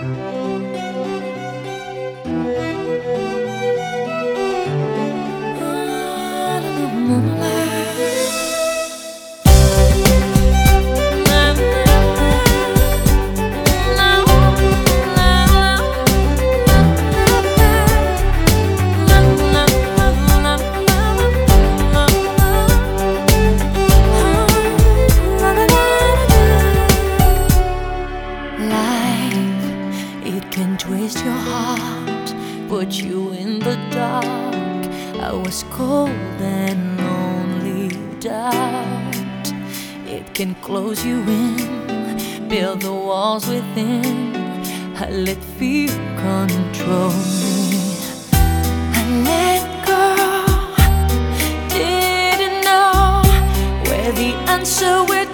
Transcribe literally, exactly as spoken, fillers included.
Twist your heart, put you in the dark. I was cold and lonely, doubt. It can close you in, build the walls within. I let fear control me. I let go, didn't know where the answer would